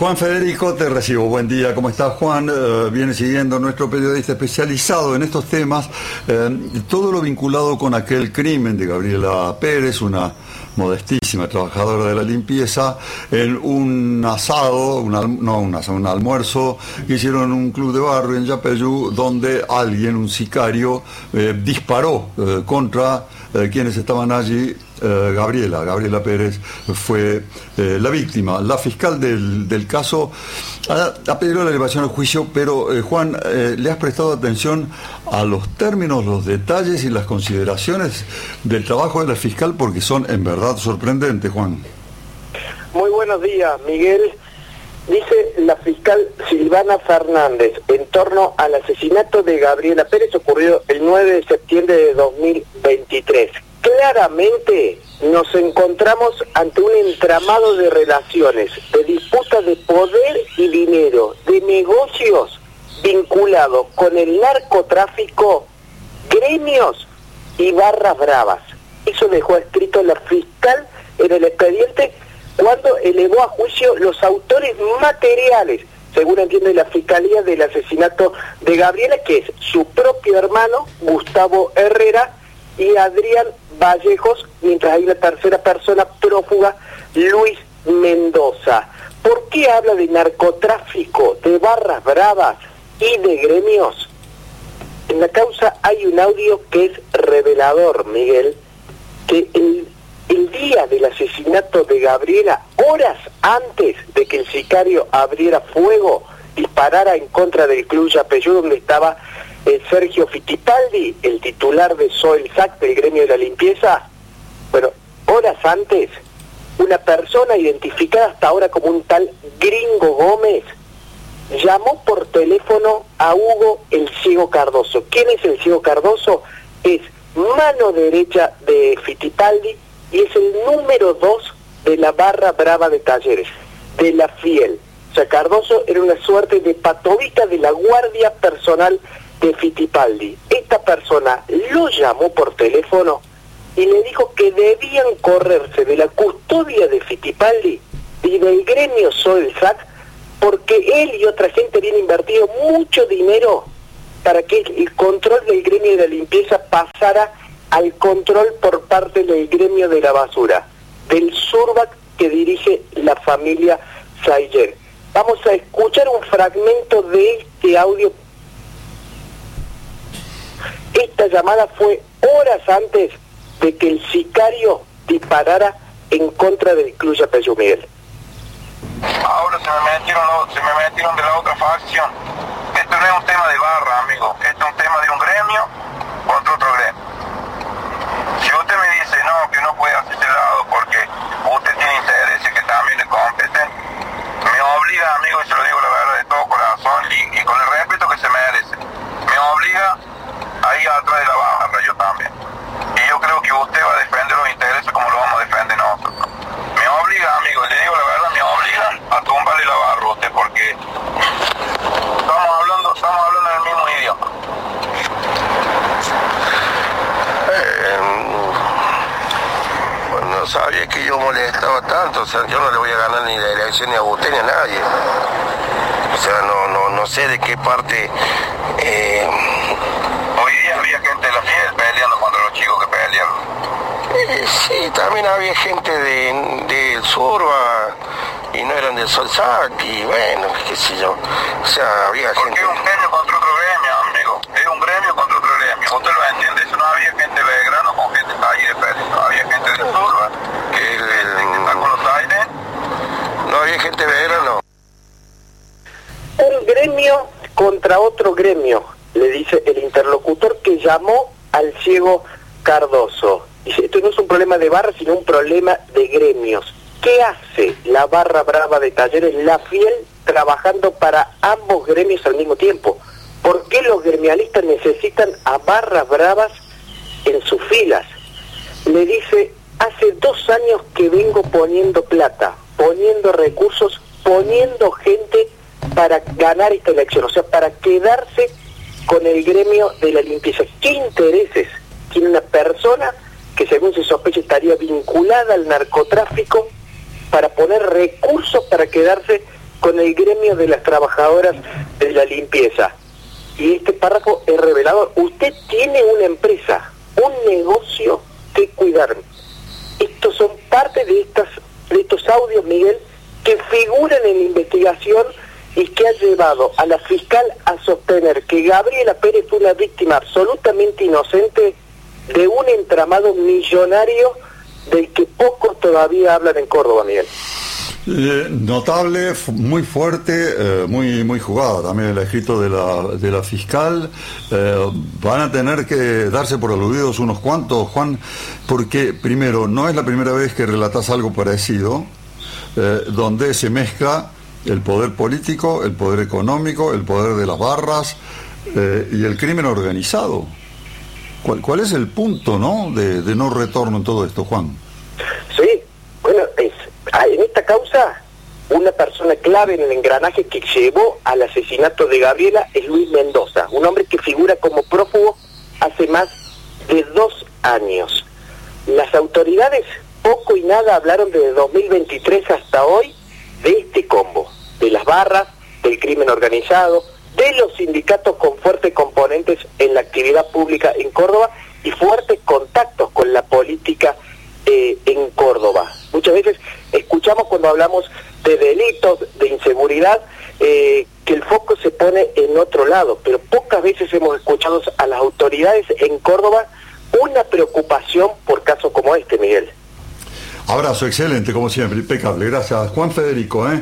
Juan Federico, te recibo. Buen día, ¿cómo estás, Juan? Viene siguiendo nuestro periodista especializado en estos temas, todo lo vinculado con aquel crimen de Gabriela Pérez, una modestísima trabajadora de la limpieza, en un asado, un almuerzo que hicieron en un club de barrio en Yapeyú, donde alguien, un sicario, disparó contra quienes estaban allí. Gabriela Pérez fue la víctima. La fiscal del caso ha pedido la elevación al juicio, pero Juan, ¿le has prestado atención a los términos, los detalles y las consideraciones del trabajo de la fiscal? Porque son en verdad sorprendentes, Juan. Muy buenos días, Miguel. Dice la fiscal Silvana Fernández en torno al asesinato de Gabriela Pérez ocurrido el 9 de septiembre de 2023. Claramente nos encontramos ante un entramado de relaciones, de disputas de poder y dinero, de negocios vinculados con el narcotráfico, gremios y barras bravas. Eso dejó escrito la fiscal en el expediente cuando elevó a juicio los autores materiales, según entiende la Fiscalía, del asesinato de Gabriela, que es su propio hermano, Gustavo Herrera, y Adrián Vallejos, mientras hay una tercera persona prófuga, Luis Mendoza. ¿Por qué habla de narcotráfico, de barras bravas y de gremios? En la causa hay un audio que es revelador, Miguel, que el día del asesinato de Gabriela, horas antes de que el sicario abriera fuego, disparara en contra del Club Yapeyú, donde estaba Sergio Fittipaldi, el titular de Soelsac, del gremio de la limpieza. Bueno, horas antes, una persona identificada hasta ahora como un tal Gringo Gómez llamó por teléfono a Hugo el Ciego Cardoso. ¿Quién es el Ciego Cardoso? Es mano derecha de Fittipaldi y es el número 2 de la barra brava de Talleres, de la Fiel. O sea, Cardoso era una suerte de patovita de la guardia personal de Fittipaldi. Esta persona lo llamó por teléfono y le dijo que debían correrse de la custodia de Fittipaldi y del gremio Soelsac, porque él y otra gente habían invertido mucho dinero para que el control del gremio de la limpieza pasara al control por parte del gremio de la basura, del Surbac que dirige la familia Sayer. Vamos a escuchar un fragmento de este audio. Esta llamada fue horas antes de que el sicario disparara en contra del Club Yapeyú, Miguel. Ahora se me metieron de la otra facción. Esto no es un tema de barra, amigo. Esto es un tema de un gremio contra otro gremio. Si usted me dice no, que no puede hacerse lado porque usted tiene intereses que también le competen, me obliga, amigo, y se lo digo la verdad de todo corazón y con el respeto que se merece, me obliga a ir atrás de la barra yo también. Y yo creo que usted va a defender los intereses como lo vamos a defender nosotros. Me obliga, amigo, le digo la verdad, me obliga a tumbarle la barra a usted porque estamos hablando en el mismo idioma. No sabía que yo molestaba tanto, o sea, yo no le voy a ganar ni la elección ni a usted ni a nadie. O sea, no sé de qué parte... Hoy día había gente de la Fiel peleando contra los chicos que pelearon. Sí, también había gente del Surba y no eran del Soelsac y bueno, qué sé yo. O sea, había porque gente... es un gremio contra otro gremio, amigo. Es un gremio contra otro gremio. Usted lo entiende, eso no había gente de Belgrano con gente de Talleres peleando. Había gente del Surba que está con los aires. No había gente de Belgrano. Un gremio contra otro gremio, le dice el interlocutor que llamó al Ciego Cardoso. Dice, esto no es un problema de barra, sino un problema de gremios. ¿Qué hace la barra brava de Talleres, la Fiel, trabajando para ambos gremios al mismo tiempo? ¿Por qué los gremialistas necesitan a barras bravas en sus filas? Le dice, hace 2 años que vengo poniendo plata, poniendo recursos, poniendo gente para ganar esta elección, o sea, para quedarse con el gremio de la limpieza. ¿Qué intereses tiene una persona que según se sospecha estaría vinculada al narcotráfico para poner recursos para quedarse con el gremio de las trabajadoras de la limpieza. Y este párrafo es revelador. Usted tiene una empresa, un negocio que cuidar. Estos son parte de estos audios, Miguel, que figuran en la investigación y que ha llevado a la fiscal a sostener que Gabriela Pérez fue una víctima absolutamente inocente de un entramado millonario del que pocos todavía hablan en Córdoba, Miguel. Notable, muy fuerte, muy jugada también el escrito de la fiscal. Van a tener que darse por aludidos unos cuantos, Juan, porque primero, no es la primera vez que relatás algo parecido, donde se mezcla el poder político, el poder económico, el poder de las barras y el crimen organizado. ¿Cuál es el punto, no, de no retorno en todo esto, Juan? Sí, bueno, en esta causa, una persona clave en el engranaje que llevó al asesinato de Gabriela es Luis Mendoza, un hombre que figura como prófugo hace más de 2 años. Las autoridades poco y nada hablaron desde 2023 hasta hoy de este combo, de las barras, del crimen organizado, de los sindicatos con fuertes componentes en la actividad pública en Córdoba y fuertes contactos con la política en Córdoba. Muchas veces escuchamos cuando hablamos de delitos, de inseguridad, que el foco se pone en otro lado, pero pocas veces hemos escuchado a las autoridades en Córdoba una preocupación por casos como este, Miguel. Abrazo, excelente, como siempre, impecable. Gracias, Juan Federico.